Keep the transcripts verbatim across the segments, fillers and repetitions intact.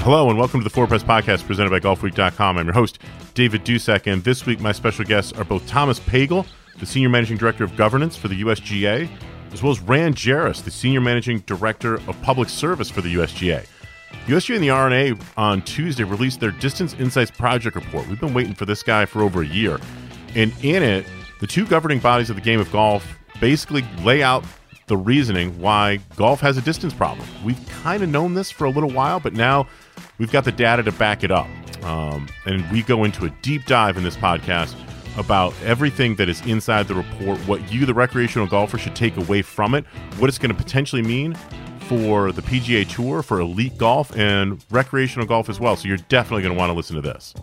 Hello and welcome to the Four Press Podcast presented by golf week dot com. I'm your host, David Dusek, and this week my special guests are both Thomas Pagel, the Senior Managing Director of Governance for the U S G A, as well as Rand Jarris, the Senior Managing Director of Public Service for the U S G A. U S G A and the R N A on Tuesday released their Distance Insights Project Report. We've been waiting for this guy for over a year. And in it, the two governing bodies of the game of golf basically lay out the reasoning why golf has a distance problem. We've kind of known this for a little while, but now we've got the data to back it up. Um, and we go into a deep dive in this podcast about everything that is inside the report, what you, the recreational golfer, should take away from it, what it's going to potentially mean for the P G A Tour, for elite golf, and recreational golf as well. So you're definitely going to want to listen to this.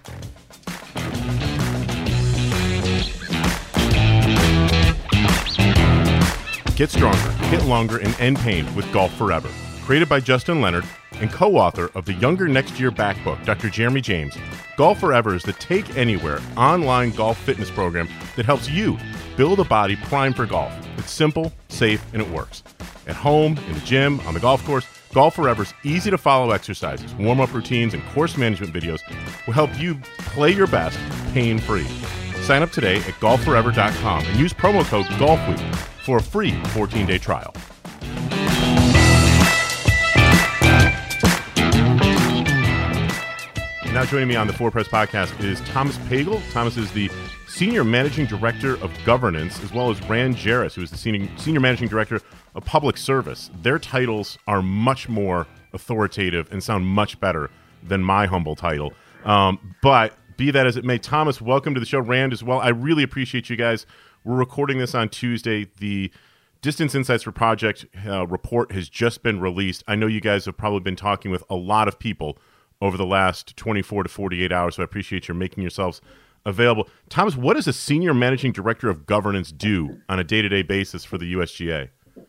Get stronger, get longer, and end pain with Golf Forever. Created by Justin Leonard and co-author of the Younger Next Year Back book, Doctor Jeremy James, Golf Forever is the Take Anywhere online golf fitness program that helps you build a body primed for golf. It's simple, safe, and it works. At home, in the gym, on the golf course, Golf Forever's easy-to-follow exercises, warm-up routines, and course management videos will help you play your best pain-free. Sign up today at golf forever dot com and use promo code GOLFWEEK for a free fourteen-day trial. Now joining me on the Four Press Podcast is Thomas Pagel. Thomas is the Senior Managing Director of Governance, as well as Rand Jarris, who is the Senior, Senior Managing Director of Public Service. Their titles are much more authoritative and sound much better than my humble title. Um, but be that as it may, Thomas, welcome to the show. Rand as well. I really appreciate you guys. We're recording this on Tuesday. The Distance Insights for Project uh, report has just been released. I know you guys have probably been talking with a lot of people over the last twenty-four to forty-eight hours, so I appreciate your making yourselves available. Thomas, what does a Senior Managing Director of Governance do on a day-to-day basis for the U S G A?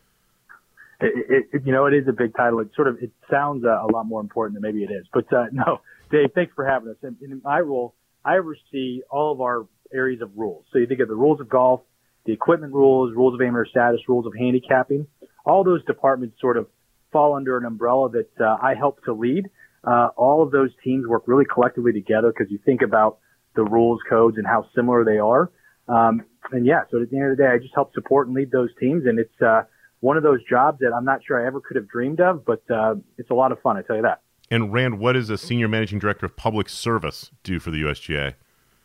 It, it, you know, it is a big title. It sort of it sounds uh, a lot more important than maybe it is. But uh, no, Dave, thanks for having us. In, in my role, I oversee all of our areas of rules. So you think of the rules of golf, the equipment rules, rules of amateur status, rules of handicapping. All those departments sort of fall under an umbrella that uh, I help to lead. Uh, all of those teams work really collectively together because you think about the rules, codes, and how similar they are. Um, and yeah, so at the end of the day, I just help support and lead those teams. And it's uh, one of those jobs that I'm not sure I ever could have dreamed of, but uh, it's a lot of fun, I tell you that. And Rand, what does a Senior Managing Director of Public Service do for the U S G A?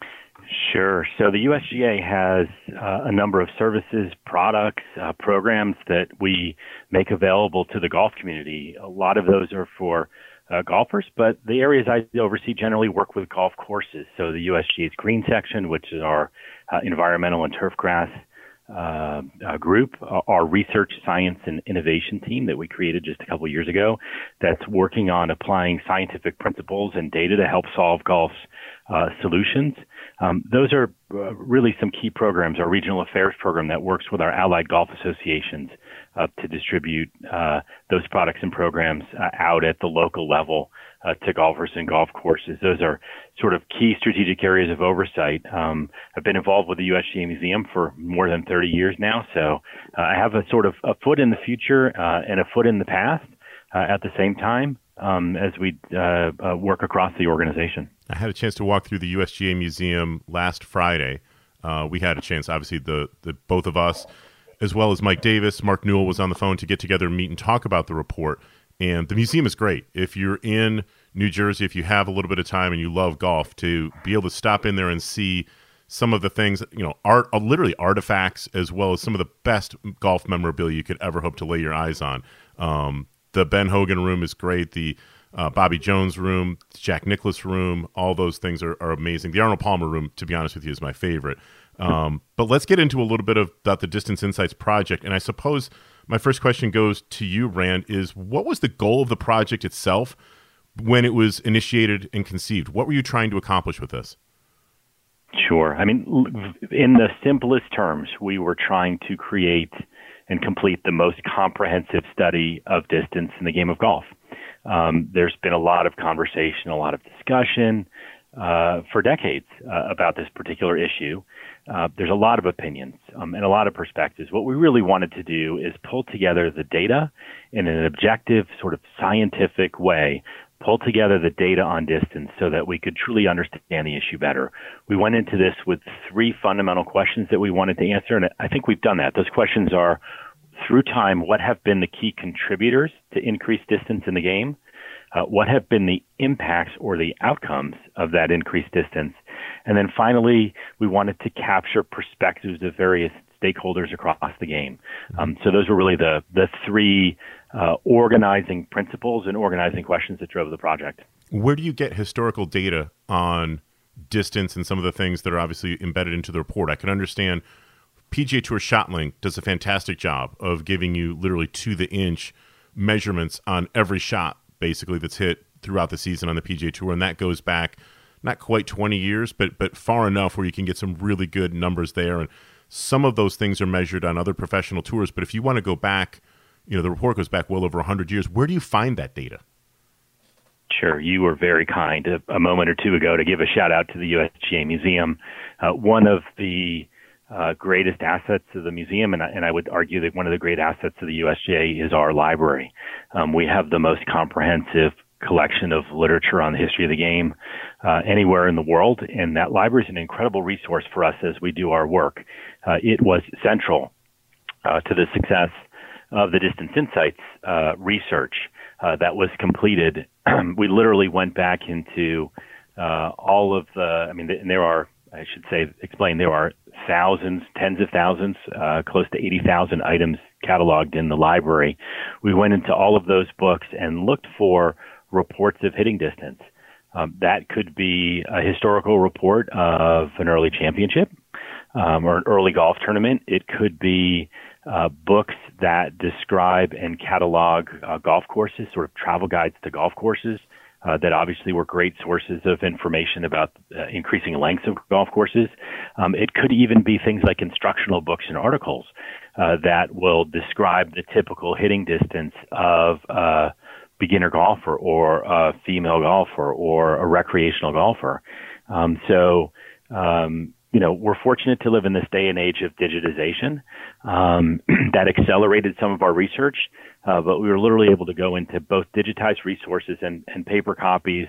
Sure. So the U S G A has uh, a number of services, products, uh, programs that we make available to the golf community. A lot of those are for uh, golfers, but the areas I oversee generally work with golf courses. So the U S G A's green section, which is our uh, environmental and turf grass uh, uh, group, uh, our research, science, and innovation team that we created just a couple of years ago that's working on applying scientific principles and data to help solve golf's uh, solutions. Um, those are uh, really some key programs. Our regional affairs program that works with our allied golf associations uh, to distribute uh, those products and programs uh, out at the local level uh, to golfers and golf courses. Those are sort of key strategic areas of oversight. Um, I've been involved with the U S G A Museum for more than thirty years now, so uh, I have a sort of a foot in the future uh, and a foot in the past uh, at the same time um, as we uh, uh, work across the organization. I had a chance to walk through the U S G A Museum last Friday. Uh, we had a chance, obviously, the, the both of us, as well as Mike Davis, Mark Newell was on the phone to get together and meet and talk about the report. And the museum is great. If you're in New Jersey, if you have a little bit of time and you love golf, to be able to stop in there and see some of the things, you know, art, uh, literally artifacts, as well as some of the best golf memorabilia you could ever hope to lay your eyes on. Um, the Ben Hogan room is great. The Uh, Bobby Jones room, Jack Nicklaus room, all those things are, are amazing. The Arnold Palmer room, to be honest with you, is my favorite. Um, but let's get into a little bit of, about the Distance Insights project. And I suppose my first question goes to you, Rand, is what was the goal of the project itself when it was initiated and conceived? What were you trying to accomplish with this? Sure. I mean, in the simplest terms, we were trying to create and complete the most comprehensive study of distance in the game of golf. Um, there's been a lot of conversation, a lot of discussion uh, for decades uh, about this particular issue. Uh, there's a lot of opinions um, and a lot of perspectives. What we really wanted to do is pull together the data in an objective, sort of scientific way pull together the data on distance so that we could truly understand the issue better. We went into this with three fundamental questions that we wanted to answer, and I think we've done that. Those questions are, through time, what have been the key contributors to increased distance in the game? Uh, what have been the impacts or the outcomes of that increased distance? And then finally, we wanted to capture perspectives of various stakeholders across the game. Um, so those were really the, the three uh, organizing principles and organizing questions that drove the project. Where do you get historical data on distance and some of the things that are obviously embedded into the report? I can understand P G A Tour ShotLink does a fantastic job of giving you literally to the inch measurements on every shot, basically, that's hit throughout the season on the P G A Tour, and that goes back not quite twenty years, but but far enough where you can get some really good numbers there. And some of those things are measured on other professional tours. But if you want to go back, you know, the report goes back well over one hundred years. Where do you find that data? Sure. You were very kind a, a moment or two ago to give a shout out to the U S G A Museum. Uh, one of the uh, greatest assets of the museum, and I, and I would argue that one of the great assets of the U S G A is our library. Um, we have the most comprehensive collection of literature on the history of the game uh, anywhere in the world, and that library is an incredible resource for us as we do our work. Uh, it was central uh, to the success of the Distance Insights uh, research uh, that was completed. We literally went back into uh, all of the, I mean, and there are, I should say, explain, there are thousands, tens of thousands, uh, close to eighty thousand items cataloged in the library. We went into all of those books and looked for reports of hitting distance. Um, that could be a historical report of an early championship um, or an early golf tournament. It could be uh, books that describe and catalog uh, golf courses, sort of travel guides to golf courses uh, that obviously were great sources of information about uh, increasing lengths of golf courses. Um, it could even be things like instructional books and articles uh, that will describe the typical hitting distance of uh beginner golfer or a female golfer or a recreational golfer. Um, so, um, you know, we're fortunate to live in this day and age of digitization um, that accelerated some of our research, uh, but we were literally able to go into both digitized resources and, and paper copies,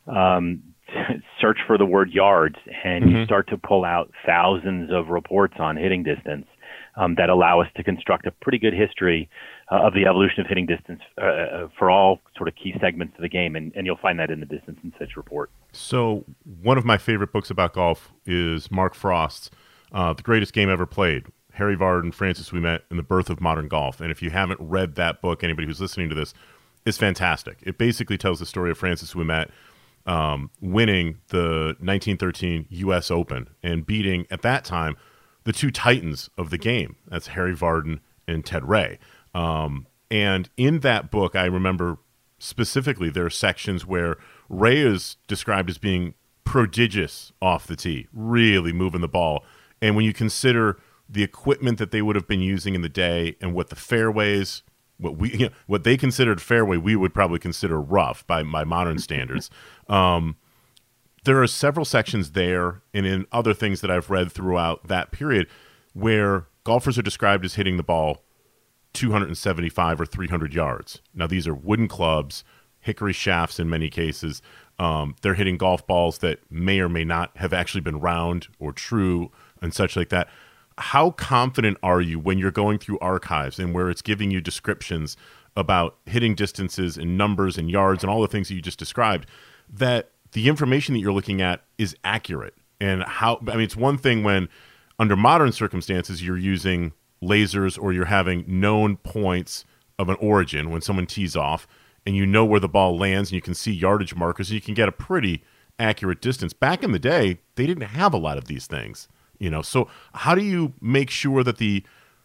um, search for the word yards, and mm-hmm. you start to pull out thousands of reports on hitting distance um, that allow us to construct a pretty good history Uh, of the evolution of hitting distance uh, for all sort of key segments of the game, and, and you'll find that in the Distance Insights report. So one of my favorite books about golf is Mark Frost's uh, The Greatest Game Ever Played, Harry Vardon, Francis Ouimet, and the Birth of Modern Golf. And if you haven't read that book, anybody who's listening to this, it's fantastic. It basically tells the story of Francis Ouimet um, winning the nineteen thirteen U S Open and beating, at that time, the two titans of the game. That's Harry Vardon and Ted Ray. Um, and in that book, I remember specifically there are sections where Ray is described as being prodigious off the tee, really moving the ball. And when you consider the equipment that they would have been using in the day and what the fairways, what we, you know, what they considered fairway, we would probably consider rough by my modern standards. Um, there are several sections there and in other things that I've read throughout that period where golfers are described as hitting the ball two hundred seventy-five or three hundred yards. Now, these are wooden clubs, hickory shafts in many cases. Um, they're hitting golf balls that may or may not have actually been round or true and such like that. How confident are you when you're going through archives and where it's giving you descriptions about hitting distances and numbers and yards and all the things that you just described, that the information that you're looking at is accurate? And how, I mean, it's one thing when under modern circumstances you're using lasers or you're having known points of an origin when someone tees off and you know where the ball lands and you can see yardage markers and you can get a pretty accurate distance. Back in the day, they didn't have a lot of these things, you know. So how do you make sure that the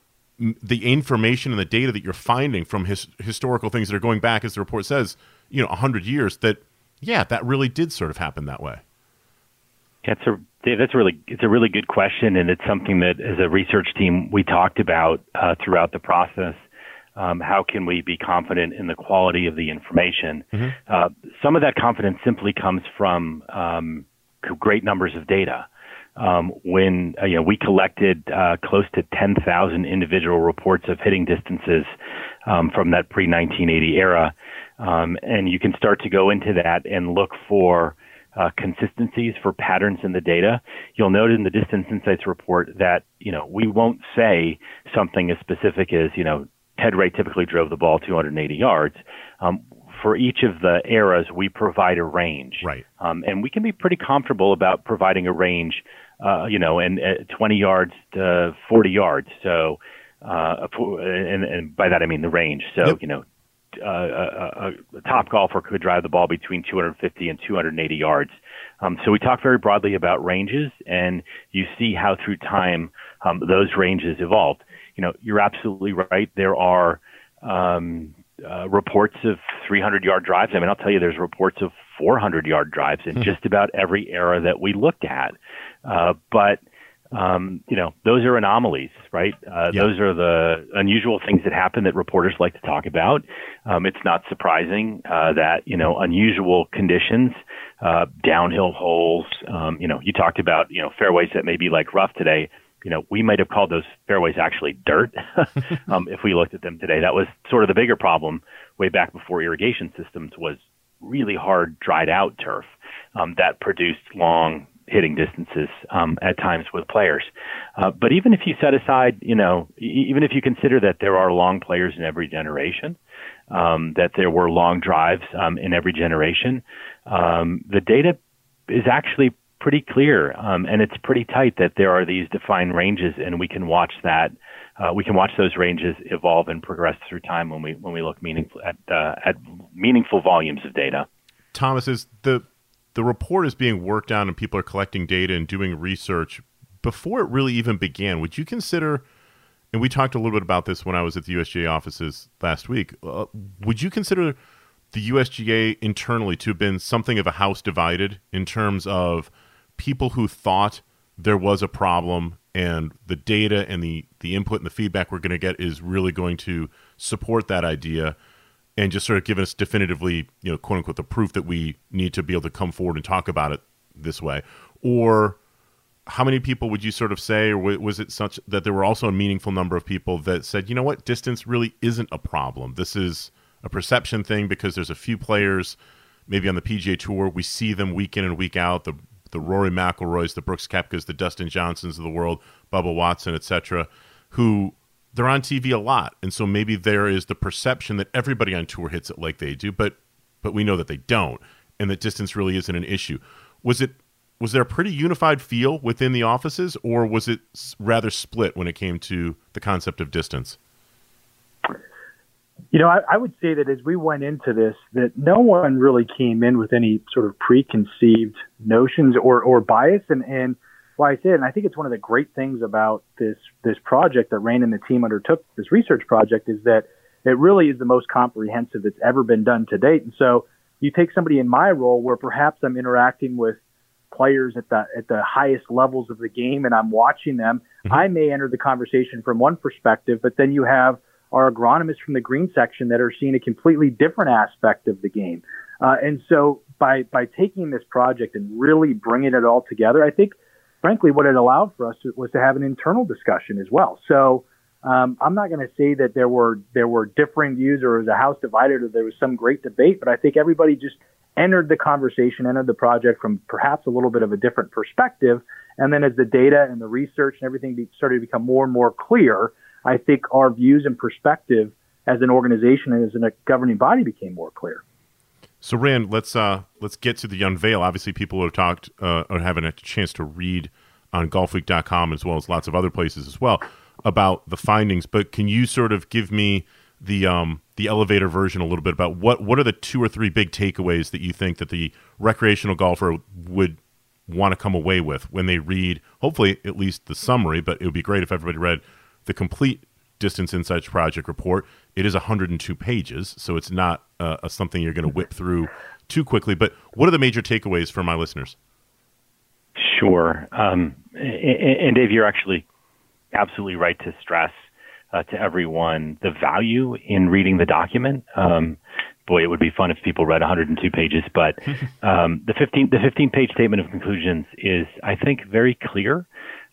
the information and the data that you're finding from his, historical things that are going back, as the report says, you know, one hundred years, that, yeah, that really did sort of happen that way? That's a Dave, that's a really it's a really good question, and it's something that as a research team we talked about uh, throughout the process. Um, how can we be confident in the quality of the information? Mm-hmm. Uh, some of that confidence simply comes from um, great numbers of data. Um, when uh, you know we collected uh, close to ten thousand individual reports of hitting distances um, from that pre nineteen eighty era. Um, and you can start to go into that and look for uh, consistencies, for patterns in the data. You'll note in the Distance Insights report that, you know, we won't say something as specific as, you know, Ted Ray typically drove the ball two hundred eighty yards. Um, for each of the eras, we provide a range. Right. Um, and we can be pretty comfortable about providing a range, uh, you know, and uh, twenty yards to forty yards. So, uh, and, and by that I mean the range. So, yep. you know, uh, a, a top golfer could drive the ball between two hundred fifty and two hundred eighty yards. Um, so we talk very broadly about ranges, and you see how through time um, those ranges evolved. You know, you're absolutely right. There are um, uh, reports of three hundred yard drives. I mean, I'll tell you, there's reports of four hundred yard drives in just about every era that we looked at. Uh, but Um, you know, those are anomalies, right? Uh, yeah. Those are the unusual things that happen that reporters like to talk about. Um, it's not surprising uh, that, you know, unusual conditions, uh, downhill holes, um, you know, you talked about, you know, fairways that may be like rough today. You know, we might have called those fairways actually dirt um, if we looked at them today. That was sort of the bigger problem way back before irrigation systems was really hard, dried out turf um, that produced long hitting distances um, at times with players. Uh, but even if you set aside, you know, e- even if you consider that there are long players in every generation, um, that there were long drives um, in every generation, um, the data is actually pretty clear, um, and it's pretty tight that there are these defined ranges, and we can watch that. Uh, we can watch those ranges evolve and progress through time when we when we look meaningful at uh, at meaningful volumes of data. Thomas, is the The report is being worked on and people are collecting data and doing research before it really even began. Would you consider, and we talked a little bit about this when I was at the U S G A offices last week, uh, would you consider the U S G A internally to have been something of a house divided in terms of people who thought there was a problem and the data and the, the input and the feedback we're going to get is really going to support that idea, and just sort of giving us definitively, you know, quote unquote, the proof that we need to be able to come forward and talk about it this way? Or how many people would you sort of say, or was it such that there were also a meaningful number of people that said, you know what, distance really isn't a problem. This is a perception thing because there's a few players, maybe on the P G A Tour, we see them week in and week out, the the Rory McIlroys, the Brooks Koepkas, the Dustin Johnsons of the world, Bubba Watson, et cetera, who they're on T V a lot, and so maybe there is the perception that everybody on tour hits it like they do, but but we know that they don't, and that distance really isn't an issue. Was it was there a pretty unified feel within the offices, or was it rather split when it came to the concept of distance? You know, I, I would say that as we went into this, that no one really came in with any sort of preconceived notions or or bias, and and. Well, I said, and I think it's one of the great things about this this project that Rain and the team undertook, this research project, is that it really is the most comprehensive that's ever been done to date. And so you take somebody in my role where perhaps I'm interacting with players at the at the highest levels of the game and I'm watching them. Mm-hmm. I may enter the conversation from one perspective, but then you have our agronomists from the green section that are seeing a completely different aspect of the game. Uh, and so by by taking this project and really bringing it all together, I think frankly, what it allowed for us was to have an internal discussion as well. So um, I'm not going to say that there were there were differing views or it was a house divided or there was some great debate, but I think everybody just entered the conversation, entered the project from perhaps a little bit of a different perspective. And then as the data and the research and everything be, started to become more and more clear, I think our views and perspective as an organization and as a governing body became more clear. So, Rand, let's uh, let's get to the unveil. Obviously, people who have talked uh, or haven't had a chance to read on golf week dot com as well as lots of other places as well about the findings. But can you sort of give me the um, the elevator version a little bit about what what are the two or three big takeaways that you think that the recreational golfer would want to come away with when they read, hopefully at least the summary, but it would be great if everybody read the complete Distance Insights Project report. It is one hundred two pages, so it's not uh, a, something you're going to whip through too quickly. But what are the major takeaways for my listeners? Sure. Um, and, and Dave, you're actually absolutely right to stress uh, to everyone the value in reading the document. Um, boy, it would be fun if people read one hundred two pages, but um, the fifteen the fifteen page statement of conclusions is, I think, very clear.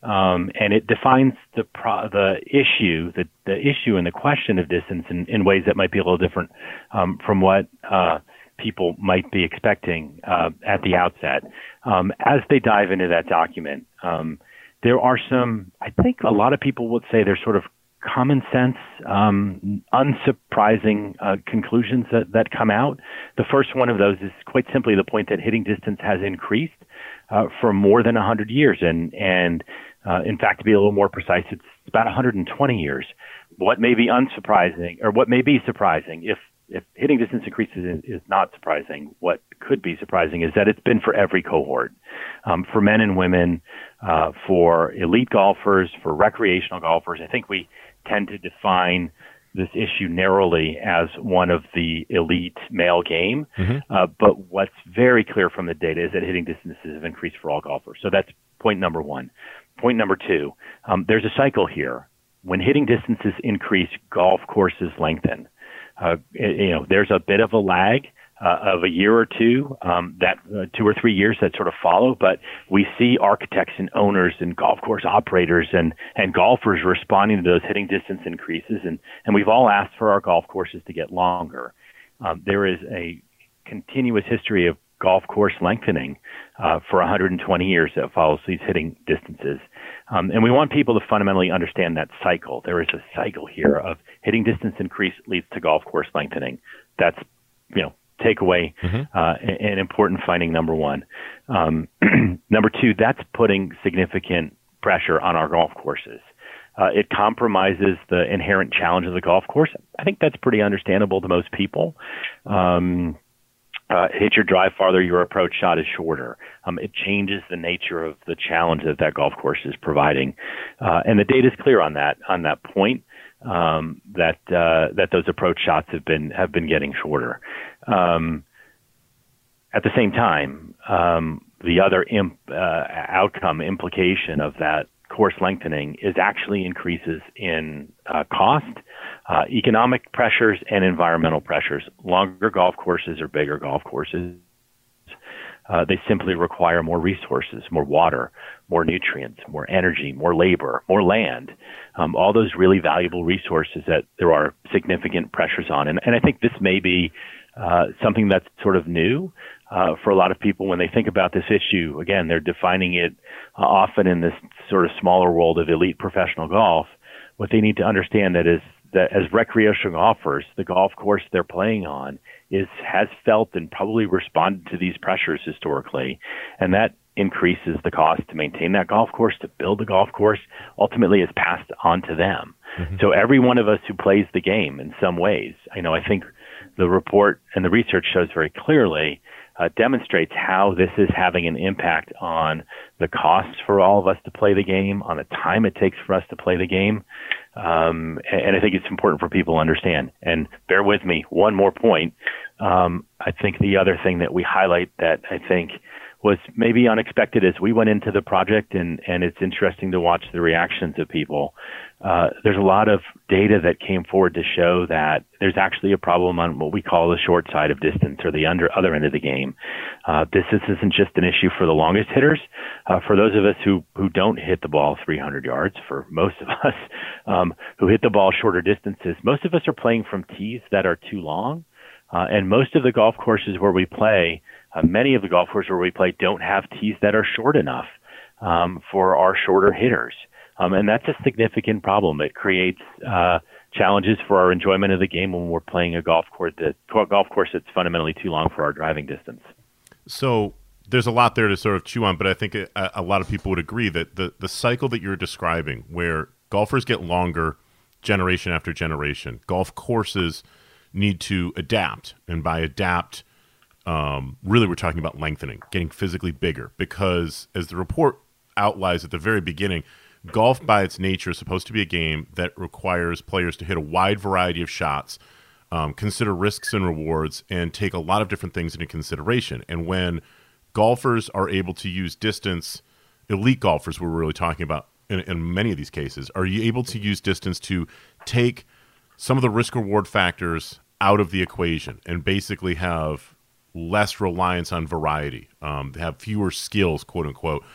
Um, and it defines the pro- the issue, the, the issue and the question of distance in, in ways that might be a little different um, from what uh, people might be expecting uh, at the outset. Um, as they dive into that document, um, there are some, I think a lot of people would say there's sort of common sense, um, unsurprising uh, conclusions that, that come out. The first one of those is quite simply the point that hitting distance has increased uh, for more than one hundred years. And, and uh, in fact, to be a little more precise, it's about one hundred twenty years. What may be unsurprising, or what may be surprising, if if hitting distance increases is not surprising, what could be surprising is that it's been for every cohort, um, for men and women, uh, for elite golfers, for recreational golfers. I think we tend to define this issue narrowly as one of the elite male game. Mm-hmm. Uh, but what's very clear from the data is that hitting distances have increased for all golfers. So that's point number one. Point number two, um, there's a cycle here. When hitting distances increase, golf courses lengthen. Uh, you know, there's a bit of a lag uh, of a year or two, um, that uh, two or three years that sort of follow. But we see architects and owners and golf course operators and, and golfers responding to those hitting distance increases. And, and we've all asked for our golf courses to get longer. Um, there is a continuous history of golf course lengthening uh, for one hundred twenty years that follows these hitting distances. Um, and we want people to fundamentally understand that cycle. There is a cycle here of hitting distance increase leads to golf course lengthening. That's, you know, takeaway, mm-hmm. uh, an important finding, number one. Um, number two, that's putting significant pressure on our golf courses. Uh, it compromises the inherent challenge of the golf course. I think that's pretty understandable to most people. Um, Uh, hit your drive farther, your approach shot is shorter. Um, it changes the nature of the challenge that that golf course is providing, uh, and the data is clear on that on that point. Um, that uh, that those approach shots have been have been getting shorter. Um, at the same time, um, the other imp, uh, outcome implication of that course lengthening is actually increases in uh, cost, uh, economic pressures, and environmental pressures. Longer golf courses or bigger golf courses, uh, they simply require more resources, more water, more nutrients, more energy, more labor, more land, um, all those really valuable resources that there are significant pressures on. And, and I think this may be uh, something that's sort of new Uh, for a lot of people when they think about this issue. Again, they're defining it uh, often in this sort of smaller world of elite professional golf. What they need to understand that is that as recreational golfers, the golf course they're playing on is has felt and probably responded to these pressures historically, and that increases the cost to maintain that golf course, to build the golf course, ultimately is passed on to them. Mm-hmm. So every one of us who plays the game in some ways, I know, I think the report and the research shows very clearly Uh, demonstrates how this is having an impact on the costs for all of us to play the game, on the time it takes for us to play the game. Um, and, and I think it's important for people to understand. And bear with me, one more point. Um, I think the other thing that we highlight that I think was maybe unexpected as we went into the project, and, and it's interesting to watch the reactions of people. Uh, there's a lot of data that came forward to show that there's actually a problem on what we call the short side of distance, or the under other end of the game. Uh, this, this isn't just an issue for the longest hitters. Uh, for those of us who, who don't hit the ball three hundred yards, for most of us um, who hit the ball shorter distances, most of us are playing from tees that are too long. Uh, and most of the golf courses where we play, uh, many of the golf courses where we play don't have tees that are short enough um, for our shorter hitters. Um, and that's a significant problem. It creates uh, challenges for our enjoyment of the game when we're playing a golf course that golf course that's fundamentally too long for our driving distance. So there's a lot there to sort of chew on, but I think a, a lot of people would agree that the, the cycle that you're describing, where golfers get longer generation after generation, golf courses need to adapt. And by adapt, um, really we're talking about lengthening, getting physically bigger, because as the report outlines at the very beginning, golf by its nature is supposed to be a game that requires players to hit a wide variety of shots, um, consider risks and rewards, and take a lot of different things into consideration. And when golfers are able to use distance, elite golfers we're really talking about in, in many of these cases, are you able to use distance to take some of the risk-reward factors out of the equation and basically have less reliance on variety, um, have fewer skills, quote-unquote,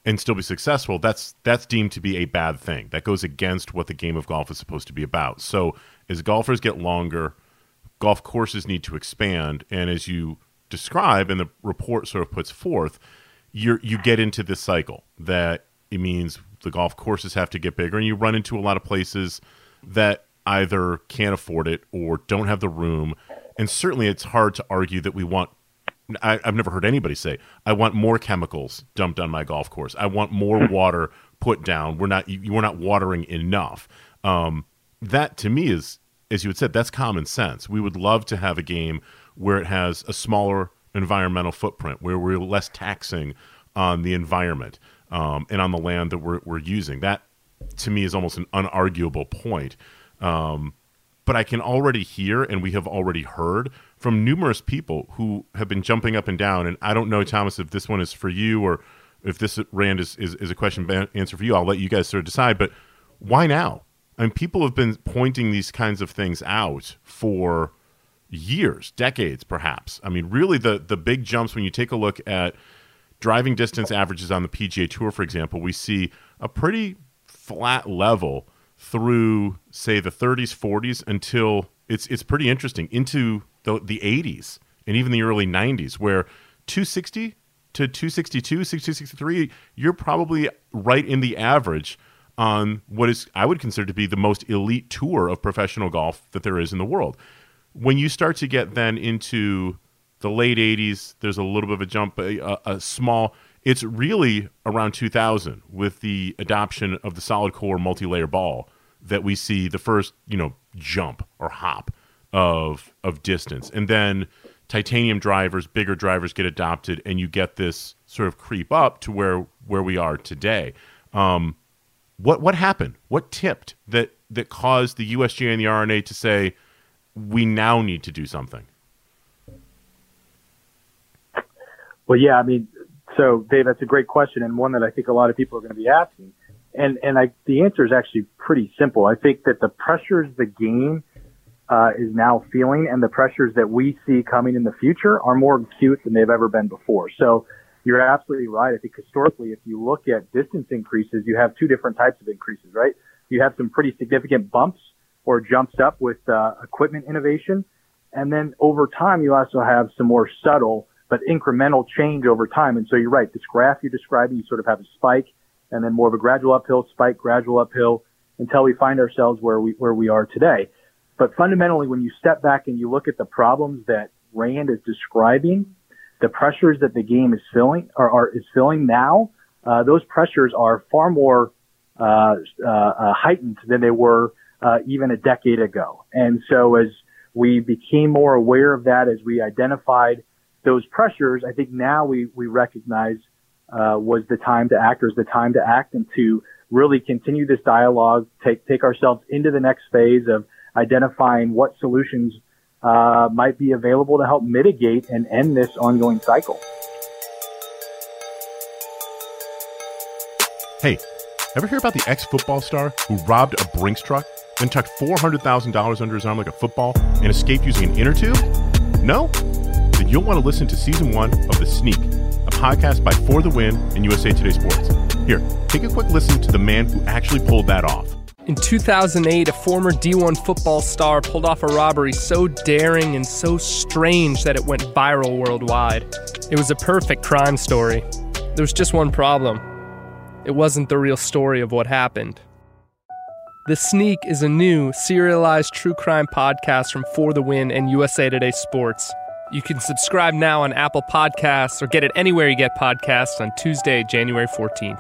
and still be successful, that's that's deemed to be a bad thing. That goes against what the game of golf is supposed to be about. So as golfers get longer, golf courses need to expand, and as you describe and the report sort of puts forth, you you get into this cycle that it means the golf courses have to get bigger, and you run into a lot of places that either can't afford it or don't have the room. And certainly it's hard to argue that we want I, I've never heard anybody say, I want more chemicals dumped on my golf course. I want more water put down. We're not, you, we're not watering enough. Um, that to me is, as you had said, that's common sense. We would love to have a game where it has a smaller environmental footprint, where we're less taxing on the environment um, and on the land that we're, we're using. That to me is almost an unarguable point. Um, but I can already hear, and we have already heard from numerous people who have been jumping up and down. And I don't know, Thomas, if this one is for you or if this, Rand, is, is, is a question answer for you. I'll let you guys sort of decide. But why now? I mean, people have been pointing these kinds of things out for years, decades, perhaps. I mean, really the, the big jumps, when you take a look at driving distance averages on the P G A Tour, for example, we see a pretty flat level through, say, the thirties, forties until it's it's pretty interesting into the the eighties and even the early nineties, where two sixty to two sixty-two, two sixty-three, you're probably right in the average on what is I would consider to be the most elite tour of professional golf that there is in the world. When you start to get then into the late eighties, there's a little bit of a jump, a, a small. It's really around two thousand with the adoption of the solid core multi-layer ball that we see the first, you know, jump or hop of of distance. And then titanium drivers, bigger drivers get adopted, and you get this sort of creep up to where where we are today. Um, what what happened? What tipped that that caused the U S G A and the R N A to say we now need to do something? Well, yeah, I mean, so Dave, that's a great question, and one that I think a lot of people are going to be asking. And and I, the answer is actually pretty simple. I think that the pressures the game uh, is now feeling and the pressures that we see coming in the future are more acute than they've ever been before. So you're absolutely right. I think historically, if you look at distance increases, you have two different types of increases, right? You have some pretty significant bumps or jumps up with uh, equipment innovation. And then over time, you also have some more subtle but incremental change over time. And so you're right. This graph you're describing, you sort of have a spike and then more of a gradual uphill, spike, gradual uphill until we find ourselves where we, where we are today. But fundamentally, when you step back and you look at the problems that Rand is describing, the pressures that the game is feeling are, are is feeling now, uh, those pressures are far more uh, uh, uh, heightened than they were uh, even a decade ago. And so as we became more aware of that, as we identified those pressures, I think now we, we recognize uh, was the time to act, or is the time to act and to really continue this dialogue, take take ourselves into the next phase of identifying what solutions uh, might be available to help mitigate and end this ongoing cycle. Hey, ever hear about the ex-football star who robbed a Brinks truck, then tucked four hundred thousand dollars under his arm like a football and escaped using an inner tube? No? Then you'll want to listen to Season one of The Sneak, a podcast by For the Win and U S A Today Sports. Here, take a quick listen to the man who actually pulled that off. In two thousand eight, a former D one football star pulled off a robbery so daring and so strange that it went viral worldwide. It was a perfect crime story. There was just one problem. It wasn't the real story of what happened. The Sneak is a new, serialized true crime podcast from For the Win and U S A Today Sports. You can subscribe now on Apple Podcasts or get it anywhere you get podcasts on Tuesday, January fourteenth.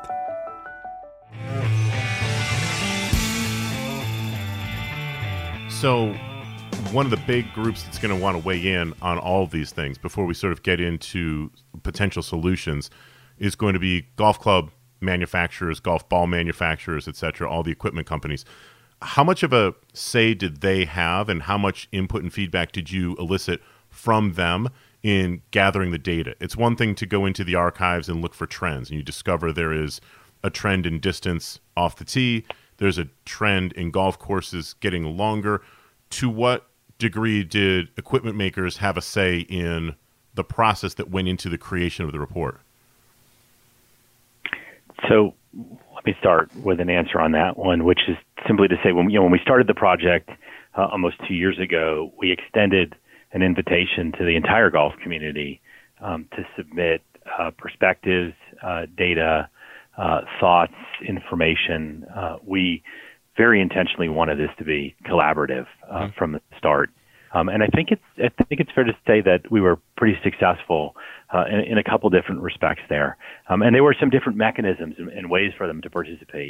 So one of the big groups that's going to want to weigh in on all of these things before we sort of get into potential solutions is going to be golf club manufacturers, golf ball manufacturers, et cetera, all the equipment companies. How much of a say did they have, and how much input and feedback did you elicit from them in gathering the data? It's one thing to go into the archives and look for trends, and you discover there is a trend in distance off the tee. There's a trend in golf courses getting longer. To what degree did equipment makers have a say in the process that went into the creation of the report? So let me start with an answer on that one, which is simply to say, when, you know, when we started the project uh, almost two years ago, we extended an invitation to the entire golf community um, to submit uh, perspectives, uh, data, uh, thoughts, information. Uh, we very intentionally wanted this to be collaborative uh, mm-hmm. from the start. Um, and I think it's I think it's fair to say that we were pretty successful uh, in, in a couple different respects there. Um, and there were some different mechanisms and, and ways for them to participate.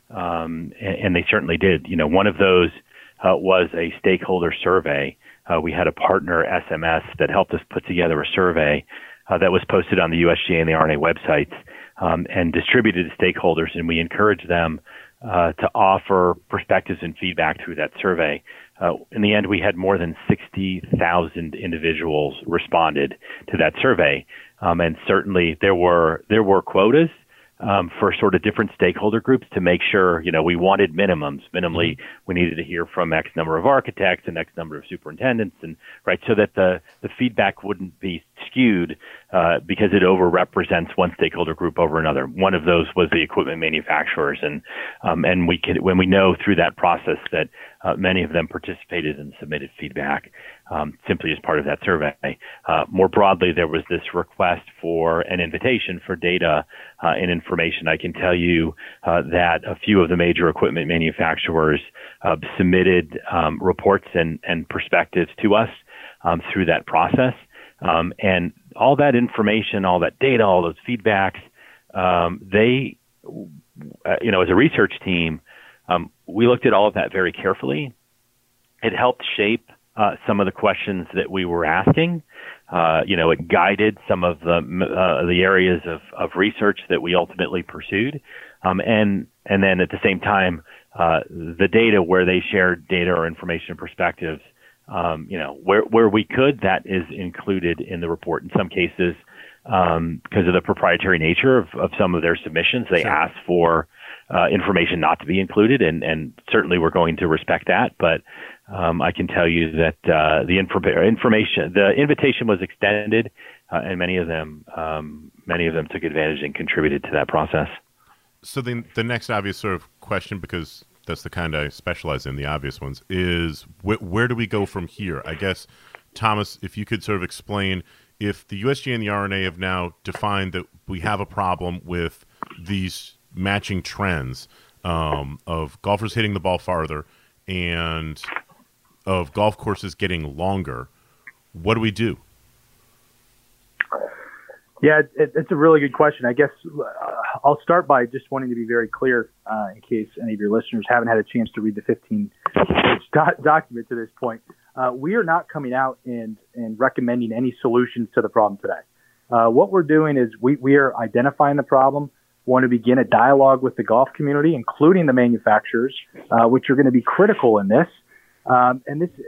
Um, and, and they certainly did. You know, one of those uh, was a stakeholder survey. Uh, we had a partner, S M S, that helped us put together a survey uh, that was posted on the U S G A and the R N A websites um, and distributed to stakeholders. And we encouraged them uh, to offer perspectives and feedback through that survey. Uh, in the end, we had more than sixty thousand individuals responded to that survey. Um, and certainly there were, there were quotas um, for sort of different stakeholder groups to make sure, you know, we wanted minimums. Minimally, we needed to hear from X number of architects and X number of superintendents, and right, so that the, the feedback wouldn't be skewed uh, because it overrepresents one stakeholder group over another. One of those was the equipment manufacturers, and um, and we can, when we know through that process that uh, many of them participated and submitted feedback um, simply as part of that survey. Uh, more broadly, there was this request for an invitation for data uh, and information. I can tell you uh, that a few of the major equipment manufacturers uh, submitted um, reports and, and perspectives to us um, through that process. Um, and all that information, all that data, all those feedbacks, um, they, uh, you know, as a research team, um, we looked at all of that very carefully. It helped shape uh, some of the questions that we were asking. Uh, you know, it guided some of the uh, the areas of, of research that we ultimately pursued. Um, and and then at the same time, uh, the data where they shared data or information and perspectives, Um, you know, where, where we could, that is included in the report. In some cases, um, because of the proprietary nature of, of some of their submissions, they sure. asked for uh, information not to be included, and, and certainly we're going to respect that. But um, I can tell you that uh, the inf- information, the invitation was extended, uh, and many of them, um, many of them took advantage and contributed to that process. So the the next obvious sort of question, because that's the kind I specialize in, the obvious ones, is wh- where do we go from here? I guess, Thomas, if you could sort of explain, if the U S G A and the R N A have now defined that we have a problem with these matching trends um, of golfers hitting the ball farther and of golf courses getting longer, what do we do? Yeah, it, it's a really good question. I guess uh, I'll start by just wanting to be very clear uh, in case any of your listeners haven't had a chance to read the fifteen-page do- document to this point. Uh, we are not coming out and, and recommending any solutions to the problem today. Uh, what we're doing is we, we are identifying the problem, want to begin a dialogue with the golf community, including the manufacturers, uh, which are going to be critical in this. Um, and this,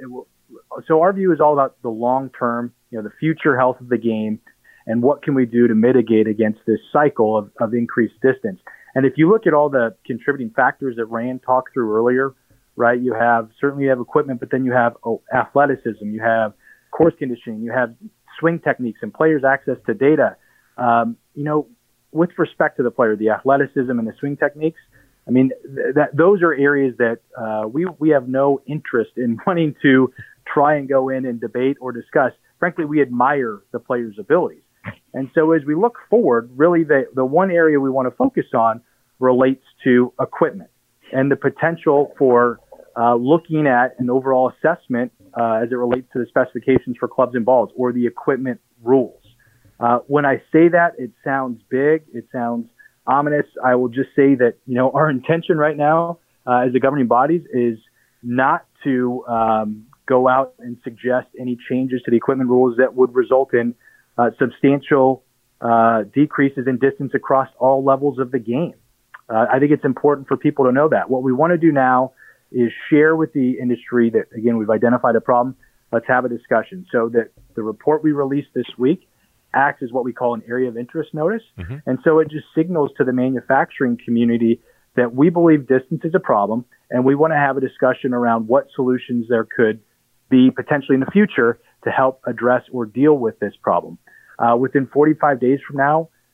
so our view is all about the long-term, you know, the future health of the game, and what can we do to mitigate against this cycle of, of increased distance. And if you look at all the contributing factors that Rand talked through earlier, right, you have, certainly you have equipment, but then you have oh, athleticism, you have course conditioning, you have swing techniques and players' access to data. Um, you know, with respect to the player, the athleticism and the swing techniques, I mean, th- that those are areas that uh, we, we have no interest in wanting to try and go in and debate or discuss. Frankly, we admire the player's abilities. And so as we look forward, really the, the one area we want to focus on relates to equipment and the potential for uh, looking at an overall assessment uh, as it relates to the specifications for clubs and balls or the equipment rules. Uh, when I say that, it sounds big. It sounds ominous. I will just say that, you know, our intention right now uh, as the governing bodies is not to um, go out and suggest any changes to the equipment rules that would result in Uh, substantial uh, decreases in distance across all levels of the game. Uh, I think it's important for people to know that. What we want to do now is share with the industry that, again, we've identified a problem. Let's have a discussion. So that the report we released this week acts as what we call an area of interest notice. Mm-hmm. And so it just signals to the manufacturing community that we believe distance is a problem, and we want to have a discussion around what solutions there could be potentially in the future to help address or deal with this problem. Uh, within forty-five days from now,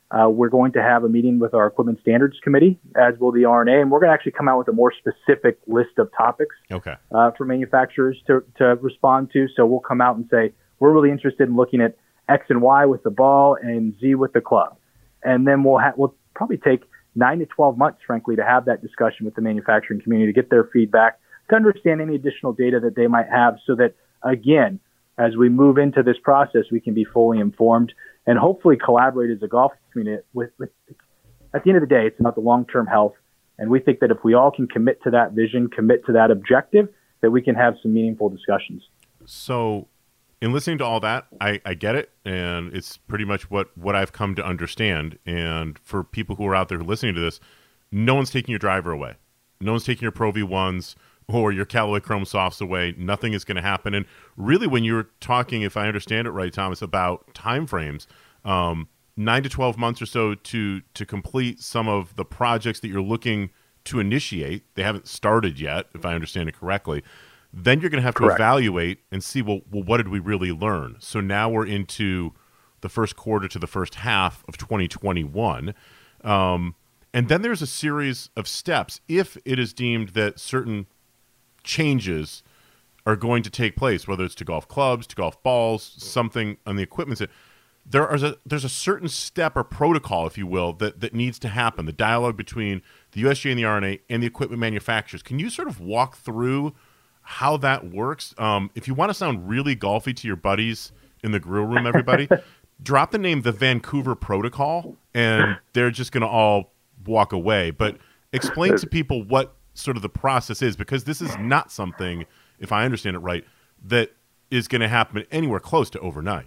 Uh, we're going to have a meeting with our Equipment Standards Committee, as will the R N A, and we're going to actually come out with a more specific list of topics okay. uh, for manufacturers to, to respond to. So we'll come out and say, we're really interested in looking at X and Y with the ball and Z with the club. And then we'll, ha- we'll probably take nine to twelve months, frankly, to have that discussion with the manufacturing community, to get their feedback, to understand any additional data that they might have so that, again, as we move into this process, we can be fully informed and hopefully collaborate as a golf community. With, with, at the end of the day, it's about the long-term health. And we think that if we all can commit to that vision, commit to that objective, that we can have some meaningful discussions. So in listening to all that, I, I get it. And it's pretty much what, what I've come to understand. And for people who are out there listening to this, no one's taking your driver away. No one's taking your Pro V ones or your Callaway Chrome Softs away. Nothing is going to happen. And really, when you're talking, if I understand it right, Thomas, about timeframes, um, nine to twelve months or so to to complete some of the projects that you're looking to initiate. They haven't started yet, if I understand it correctly. Then you're going to have to Correct. evaluate and see, well, well, what did we really learn? So now we're into the first quarter to the first half of twenty twenty-one. Um, and then there's a series of steps. If it is deemed that certain changes are going to take place, whether it's to golf clubs, to golf balls, something on the equipment side, there is a there's a certain step or protocol, if you will, that, that needs to happen. The dialogue between the U S G A and the R N A and the equipment manufacturers. Can you sort of walk through how that works? Um, if you want to sound really golfy to your buddies in the grill room, everybody, drop the name the Vancouver Protocol, and they're just going to all walk away. But explain to people what sort of the process is, because this is not something, if I understand it right, that is going to happen anywhere close to overnight.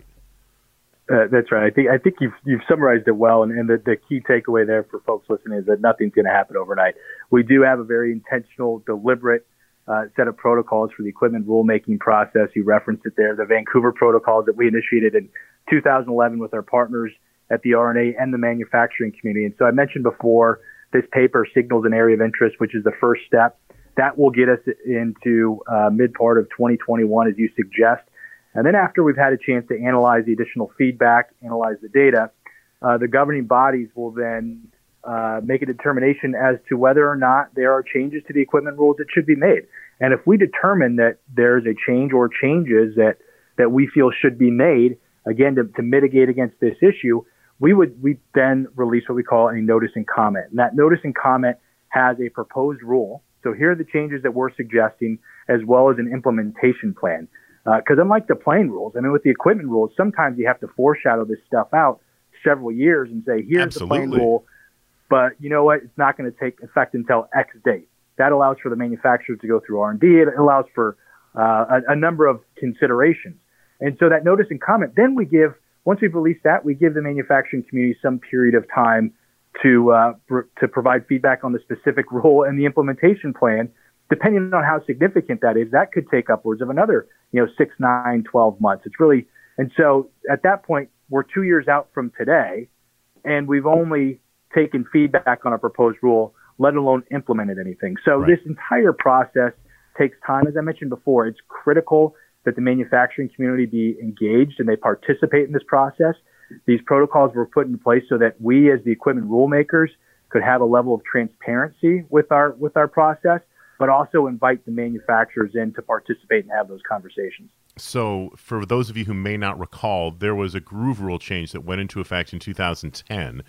Uh, that's right. I think I think you've you've summarized it well, and, and the, the key takeaway there for folks listening is that nothing's going to happen overnight. We do have a very intentional, deliberate uh, set of protocols for the equipment rulemaking process. You referenced it there, the Vancouver protocols that we initiated in two thousand eleven with our partners at the R N A and the manufacturing community. And so I mentioned before, this paper signals an area of interest, which is the first step. That will get us into uh, mid part of twenty twenty-one, as you suggest. And then after we've had a chance to analyze the additional feedback, analyze the data, uh, the governing bodies will then uh, make a determination as to whether or not there are changes to the equipment rules that should be made. And if we determine that there's a change or changes that, that we feel should be made, again, to, to mitigate against this issue, we would we then release what we call a notice and comment. And that notice and comment has a proposed rule. So here are the changes that we're suggesting, as well as an implementation plan. Because uh, unlike the plain rules, I mean, with the equipment rules, sometimes you have to foreshadow this stuff out several years and say, here's Absolutely. the plain rule, but you know what? It's not going to take effect until X date. That allows for the manufacturers to go through R and D. It allows for uh, a, a number of considerations. And so that notice and comment, then we give, once we've released that, we give the manufacturing community some period of time to uh, pr- to provide feedback on the specific rule and the implementation plan. Depending on how significant that is, that could take upwards of another, you know, six, nine, twelve months. It's really, and so at that point, we're two years out from today, and we've only taken feedback on a proposed rule, let alone implemented anything. So Right. This entire process takes time. As I mentioned before, it's critical that the manufacturing community be engaged and they participate in this process. These protocols were put in place so that we, as the equipment rule makers, could have a level of transparency with our with our process, but also invite the manufacturers in to participate and have those conversations. So for those of you who may not recall, there was a groove rule change that went into effect in two thousand ten,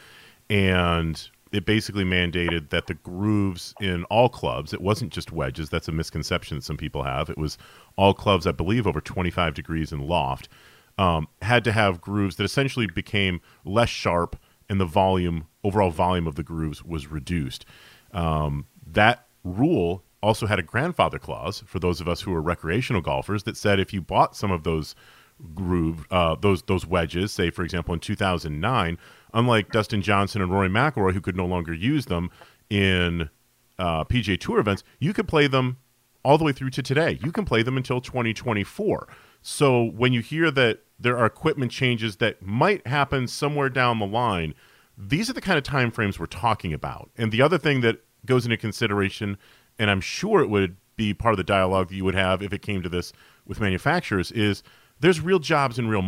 and it basically mandated that the grooves in all clubs, it wasn't just wedges, that's a misconception that some people have, it was all clubs, I believe, over twenty-five degrees in loft, um, had to have grooves that essentially became less sharp, and the volume, overall volume of the grooves was reduced. Um, that rule also had a grandfather clause for those of us who are recreational golfers that said if you bought some of those groove, uh, those those wedges, say for example in two thousand nine, unlike Dustin Johnson and Rory McIlroy, who could no longer use them in uh, P G A Tour events, you could play them all the way through to today. You can play them until twenty twenty-four. So when you hear that there are equipment changes that might happen somewhere down the line, these are the kind of time frames we're talking about. And the other thing that goes into consideration, and I'm sure it would be part of the dialogue that you would have if it came to this with manufacturers, is there's real jobs and real money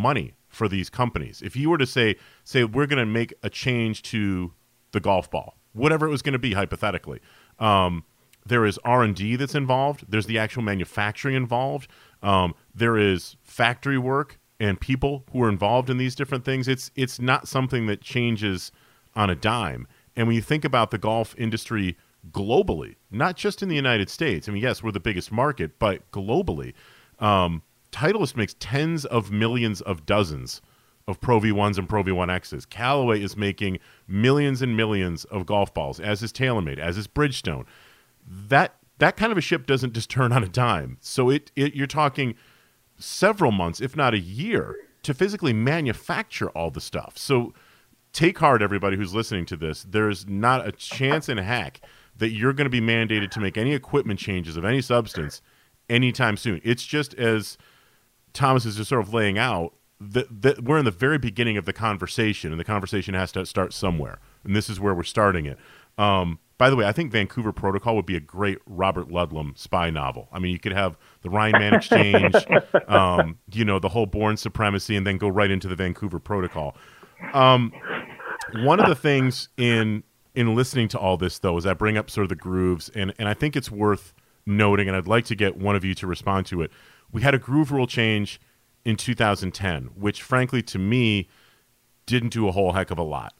for these companies. If you were to say, say we're going to make a change to the golf ball, whatever it was going to be hypothetically, um, there is R and D that's involved. There's the actual manufacturing involved. Um, there is factory work and people who are involved in these different things. It's it's not something that changes on a dime. And when you think about the golf industry globally, not just in the United States, I mean, yes, we're the biggest market, but globally, um, Titleist makes tens of millions of dozens of Pro V ones and Pro V one X's. Callaway is making millions and millions of golf balls, as is TaylorMade, as is Bridgestone. That that kind of a ship doesn't just turn on a dime. So it, it you're talking several months, if not a year, to physically manufacture all the stuff. So take heart, everybody who's listening to this. There's not a chance in heck that you're going to be mandated to make any equipment changes of any substance anytime soon. It's just as Thomas is just sort of laying out, that, that we're in the very beginning of the conversation, and the conversation has to start somewhere. And this is where we're starting it. Um, by the way, I think Vancouver Protocol would be a great Robert Ludlum spy novel. I mean, you could have the Rhine Man Exchange, um, you know, the whole Bourne Supremacy, and then go right into the Vancouver Protocol. Um, one of the things in in listening to all this, though, is I bring up sort of the grooves, and, and I think it's worth noting, and I'd like to get one of you to respond to it. We had a groove rule change in two thousand ten, which, frankly, to me, didn't do a whole heck of a lot.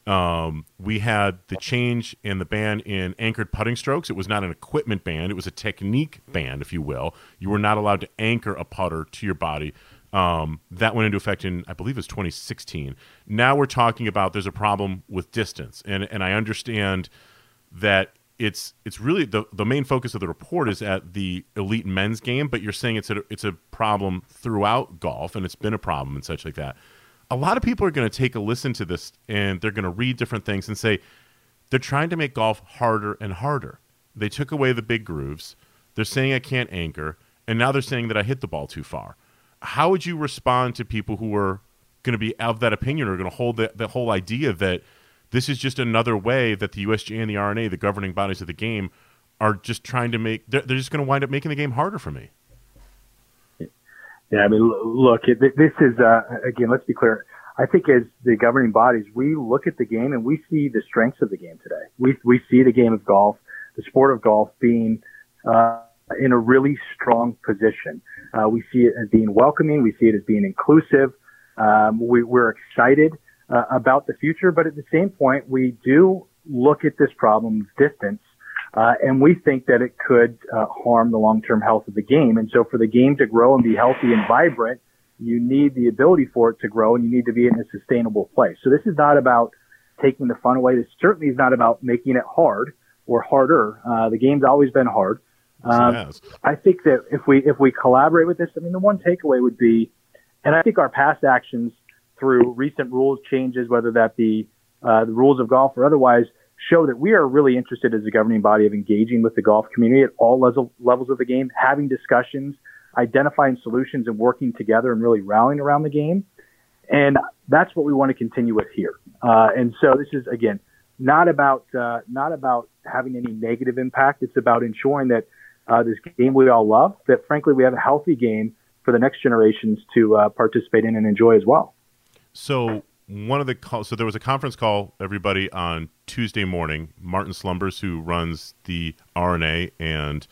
Um, we had the change in the ban in anchored putting strokes. It was not an equipment ban. It was a technique ban, if you will. You were not allowed to anchor a putter to your body. Um, that went into effect in, I believe it was twenty sixteen. Now we're talking about there's a problem with distance. And, and I understand that it's it's really the, the main focus of the report is at the elite men's game, but you're saying it's a, it's a problem throughout golf, and it's been a problem and such like that. A lot of people are going to take a listen to this, and they're going to read different things and say they're trying to make golf harder and harder. They took away the big grooves. They're saying I can't anchor, and now they're saying that I hit the ball too far. How would you respond to people who are going to be of that opinion, or going to hold the, the whole idea that this is just another way that the U S G A and the R N A, the governing bodies of the game, are just trying to make, they're, they're just going to wind up making the game harder for me? Yeah, I mean, look, it, this is, uh, again, let's be clear. I think as the governing bodies, we look at the game and we see the strengths of the game today. We, we see the game of golf, the sport of golf being, uh, in a really strong position. Uh, we see it as being welcoming. We see it as being inclusive. Um, we, we're excited uh, about the future, but at the same point, we do look at this problem of distance, uh, and we think that it could uh, harm the long-term health of the game. And so for the game to grow and be healthy and vibrant, you need the ability for it to grow, and you need to be in a sustainable place. So this is not about taking the fun away. This certainly is not about making it hard or harder. Uh, the game's always been hard. Um, yes. I think that if we if we collaborate with this, I mean, the one takeaway would be, and I think our past actions through recent rules changes, whether that be uh, the rules of golf or otherwise, show that we are really interested as a governing body of engaging with the golf community at all level, levels of the game, having discussions, identifying solutions, and working together and really rallying around the game. And that's what we want to continue with here. Uh, and so this is, again, not about uh, not about having any negative impact. It's about ensuring that Uh, this game we all love, that frankly we have a healthy game for the next generations to uh, participate in and enjoy as well. So one of the call, so there was a conference call, everybody, on Tuesday morning. Martin Slumbers, who runs the R N A, and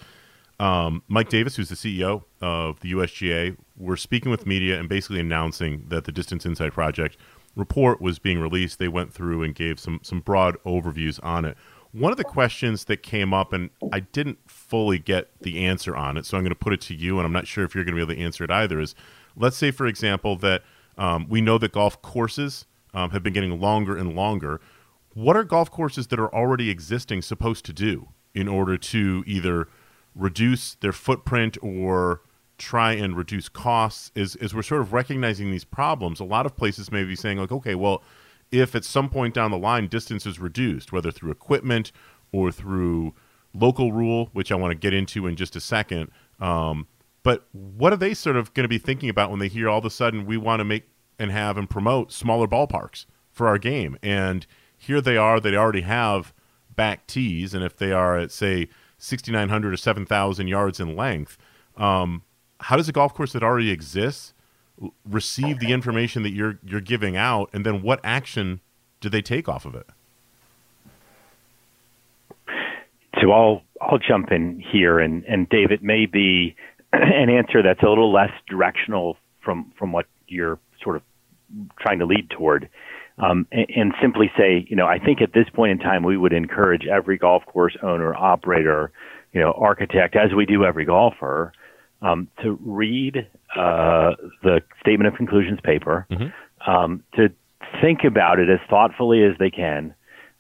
um, Mike Davis, who's the C E O of the U S G A, were speaking with media and basically announcing that the Distance Insight Project report was being released. They went through and gave some some broad overviews on it. One of the questions that came up, and I didn't fully get the answer on it, so I'm going to put it to you, and I'm not sure if you're going to be able to answer it either, is let's say, for example, that um, we know that golf courses um, have been getting longer and longer. What are golf courses that are already existing supposed to do in order to either reduce their footprint or try and reduce costs? As, as we're sort of recognizing these problems, a lot of places may be saying, like, okay, well, if at some point down the line distance is reduced, whether through equipment or through local rule, which I want to get into in just a second, um, but what are they sort of going to be thinking about when they hear all of a sudden we want to make and have and promote smaller ballparks for our game? And here they are, they already have back tees, and if they are at, say, sixty-nine hundred or seven thousand yards in length, um, how does a golf course that already exists receive the information that you're you're giving out, and then what action do they take off of it? So I'll I'll jump in here, and and Dave, it may be an answer that's a little less directional from from what you're sort of trying to lead toward, um, and, and simply say, you know, I think at this point in time we would encourage every golf course owner, operator, you know, architect, as we do every golfer, um, to read uh, the statement of conclusions paper, mm-hmm. um, to think about it as thoughtfully as they can,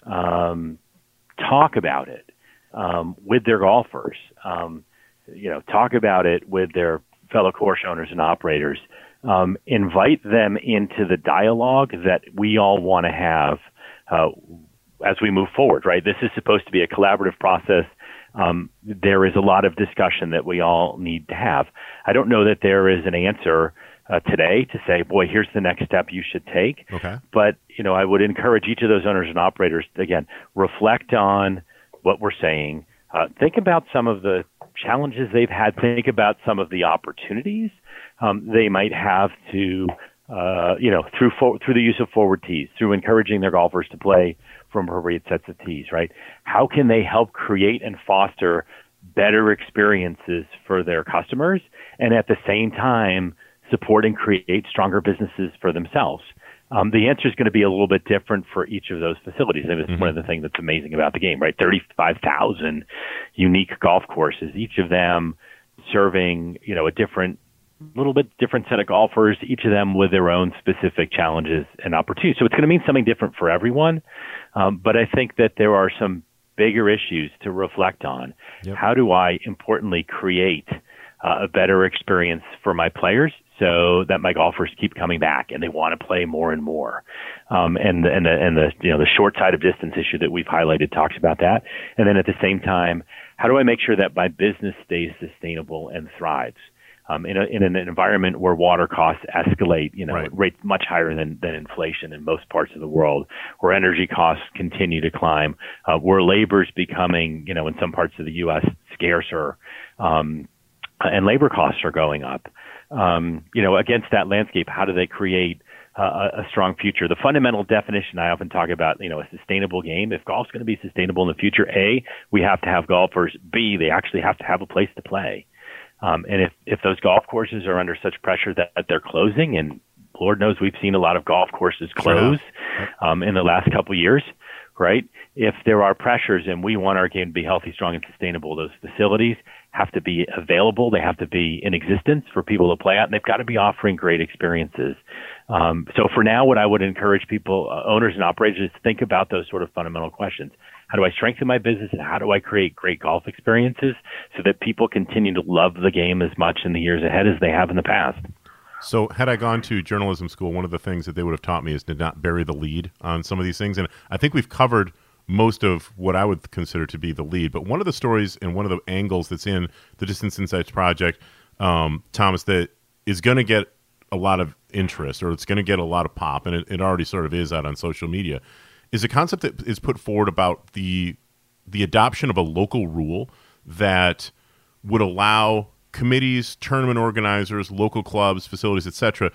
um, talk about it um, with their golfers, um, you know, talk about it with their fellow course owners and operators, um, invite them into the dialogue that we all want to have uh, as we move forward, right? This is supposed to be a collaborative process. Um, there is a lot of discussion that we all need to have. I don't know that there is an answer uh, today to say, boy, here's the next step you should take. Okay. But, you know, I would encourage each of those owners and operators to, again, reflect on what we're saying. Uh, think about some of the challenges they've had. Think about some of the opportunities um, they might have to, uh, you know, through for, through the use of forward tees, through encouraging their golfers to play from appropriate sets of tees, right? How can they help create and foster better experiences for their customers, and at the same time support and create stronger businesses for themselves? Um, the answer is going to be a little bit different for each of those facilities. I mean, it's mm-hmm. one of the things that's amazing about the game, right? thirty-five thousand unique golf courses, each of them serving, you know, a different, little bit different set of golfers, each of them with their own specific challenges and opportunities. So it's going to mean something different for everyone. Um, but I think that there are some bigger issues to reflect on. Yep. How do I, importantly, create uh, a better experience for my players so that my golfers keep coming back and they want to play more and more? Um, and and the and the you know the short side of distance issue that we've highlighted talks about that. And then at the same time, how do I make sure that my business stays sustainable and thrives? Um, in, a, in an environment where water costs escalate, you know, right. rates much higher than, than inflation in most parts of the world, where energy costs continue to climb, uh, where labor is becoming, you know, in some parts of the U S scarcer, um, and labor costs are going up. Um, you know, against that landscape, how do they create uh, a strong future? The fundamental definition I often talk about, you know, a sustainable game. If golf's going to be sustainable in the future, A, we have to have golfers. B, they actually have to have a place to play. Um, and if, if those golf courses are under such pressure that, that they're closing, and Lord knows we've seen a lot of golf courses close um, in the last couple of years, right? If there are pressures and we want our game to be healthy, strong, and sustainable, those facilities have to be available. They have to be in existence for people to play at, and they've got to be offering great experiences. Um, so for now, what I would encourage people, uh, owners and operators, is to think about those sort of fundamental questions. How do I strengthen my business, and how do I create great golf experiences so that people continue to love the game as much in the years ahead as they have in the past? So had I gone to journalism school, one of the things that they would have taught me is to not bury the lead on some of these things. And I think we've covered most of what I would consider to be the lead. But one of the stories and one of the angles that's in the Distance Insights project, um, Thomas, that is going to get a lot of interest, or it's going to get a lot of pop, and it, it already sort of is out on social media, is a concept that is put forward about the the adoption of a local rule that would allow committees, tournament organizers, local clubs, facilities, et cetera,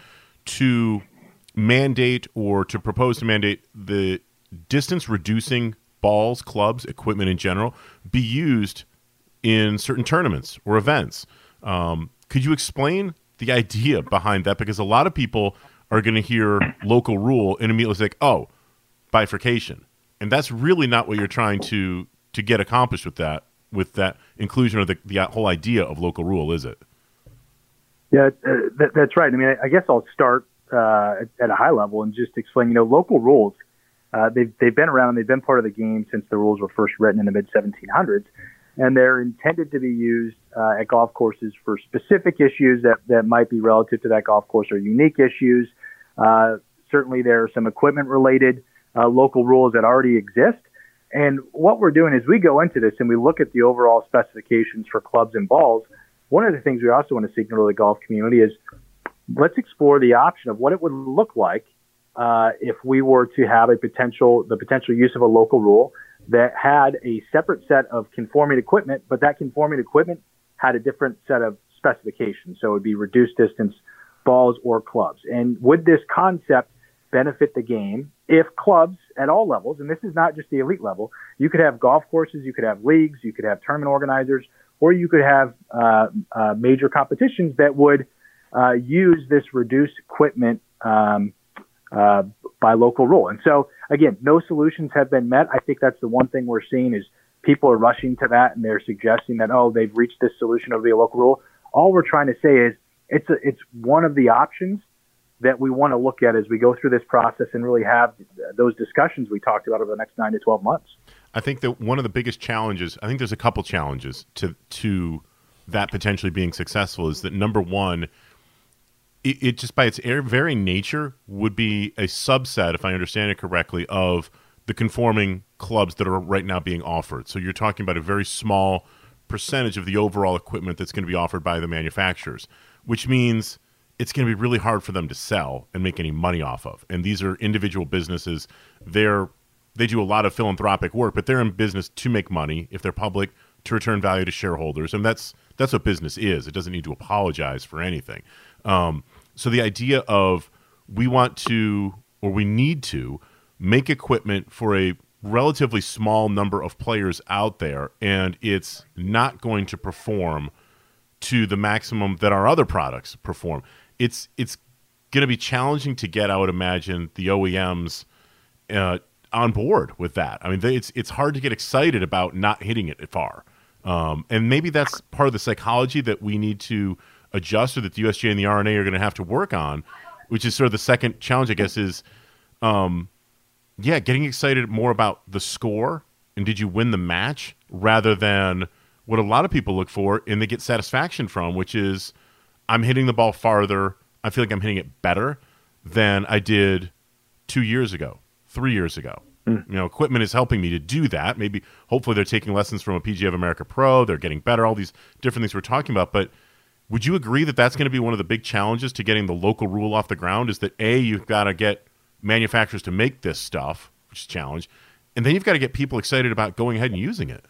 to mandate or to propose to mandate the distance reducing balls, clubs, equipment in general be used in certain tournaments or events. Um, could you explain the idea behind that? Because a lot of people are going to hear local rule and immediately think, oh, bifurcation. And that's really not what you're trying to to get accomplished with that, with that inclusion of the, the whole idea of local rule, is it? Yeah, uh, that, that's right. I mean, I, I guess I'll start uh, at, at a high level and just explain, you know, local rules, uh, they've, they've been around, they've been part of the game since the rules were first written in the mid seventeen hundreds, and they're intended to be used uh, at golf courses for specific issues that, that might be relative to that golf course or unique issues. Uh, certainly there are some equipment-related uh, local rules that already exist. And what we're doing is we go into this and we look at the overall specifications for clubs and balls. One of the things we also want to signal to the golf community is let's explore the option of what it would look like uh, if we were to have a potential, the potential use of a local rule that had a separate set of conforming equipment, but that conforming equipment had a different set of specifications. So it would be reduced distance balls, or clubs? And would this concept benefit the game if clubs at all levels, and this is not just the elite level, you could have golf courses, you could have leagues, you could have tournament organizers, or you could have uh, uh, major competitions that would uh, use this reduced equipment um, uh, by local rule. And so, again, no solutions have been met. I think that's the one thing we're seeing is people are rushing to that, and they're suggesting that, oh, they've reached this solution of the local rule. All we're trying to say is it's a, it's one of the options that we want to look at as we go through this process and really have those discussions we talked about over the next nine to twelve months. I think that one of the biggest challenges, I think there's a couple challenges to to that potentially being successful, is that number one, it, it just by its very nature would be a subset, if I understand it correctly, of the conforming clubs that are right now being offered. So you're talking about a very small percentage of the overall equipment that's going to be offered by the manufacturers, which means it's going to be really hard for them to sell and make any money off of. And these are individual businesses. They're they do a lot of philanthropic work, but they're in business to make money. If they're public, to return value to shareholders. And that's that's what business is. It doesn't need to apologize for anything. Um, so the idea of we want to, or we need to, make equipment for a relatively small number of players out there, and it's not going to perform to the maximum that our other products perform. It's it's going to be challenging to get, I would imagine, the O E Ms uh, on board with that. I mean, they, it's it's hard to get excited about not hitting it far. Um, and maybe that's part of the psychology that we need to adjust, or that the U S G A and the R N A are going to have to work on, which is sort of the second challenge, I guess, is, um, yeah, getting excited more about the score and did you win the match rather than what a lot of people look for and they get satisfaction from, which is I'm hitting the ball farther. I feel like I'm hitting it better than I did two years ago, three years ago. Mm. You know, equipment is helping me to do that. Maybe, hopefully they're taking lessons from a P G A of America Pro. They're getting better, all these different things we're talking about. But would you agree that that's going to be one of the big challenges to getting the local rule off the ground, is that, A, you've got to get manufacturers to make this stuff, which is a challenge, and then you've got to get people excited about going ahead and using it?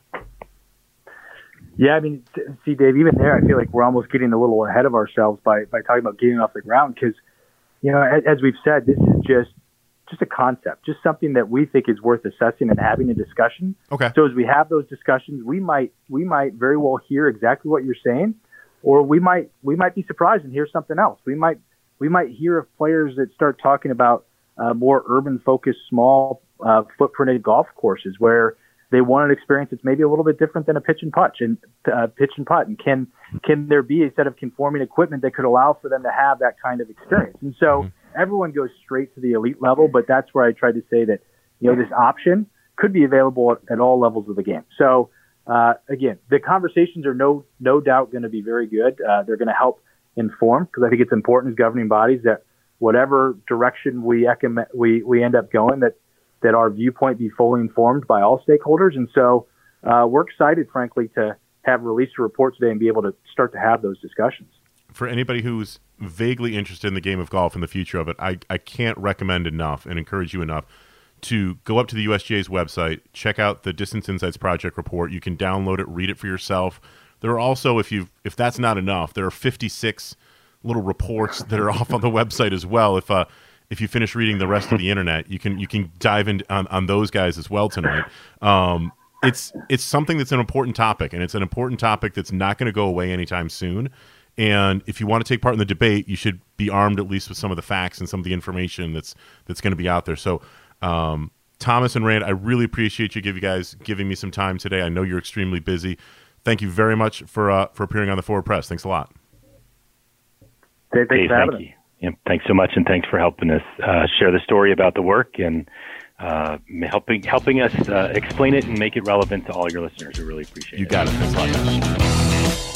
Yeah, I mean, see, Dave, even there, I feel like we're almost getting a little ahead of ourselves by, by talking about getting off the ground because, you know, as, as we've said, this is just just a concept, just something that we think is worth assessing and having a discussion. Okay. So as we have those discussions, we might we might very well hear exactly what you're saying, or we might we might be surprised and hear something else. We might we might hear of players that start talking about uh, more urban-focused, small uh, footprinted golf courses where they want an experience that's maybe a little bit different than a pitch and putt and uh, pitch and putt. And can can there be a set of conforming equipment that could allow for them to have that kind of experience? And so mm-hmm. everyone goes straight to the elite level, but that's where I tried to say that, you know, this option could be available at, at all levels of the game. So uh, again, the conversations are no no doubt going to be very good. Uh, they're going to help inform, because I think it's important as governing bodies that whatever direction we we we end up going, that that our viewpoint be fully informed by all stakeholders. And so uh, we're excited, frankly, to have released a report today and be able to start to have those discussions. For anybody who's vaguely interested in the game of golf and the future of it, I, I can't recommend enough and encourage you enough to go up to the U S G A's website, check out the Distance Insights Project report. You can download it, read it for yourself. There are also, if you if that's not enough, there are fifty-six little reports that are off on the website as well. If uh, if you finish reading the rest of the internet, you can you can dive in on, on those guys as well tonight. Um, it's it's something that's an important topic, and it's an important topic that's not going to go away anytime soon. And if you want to take part in the debate, you should be armed at least with some of the facts and some of the information that's that's going to be out there. So, um, Thomas and Rand, I really appreciate you give you guys giving me some time today. I know you're extremely busy. Thank you very much for uh, for appearing on the Forward Press. Thanks a lot. Dave, thanks hey, for having thank you. Yeah, thanks so much, and thanks for helping us uh, share the story about the work and uh, helping helping us uh, explain it and make it relevant to all your listeners. We really appreciate you it. You got it. Thanks a lot, guys.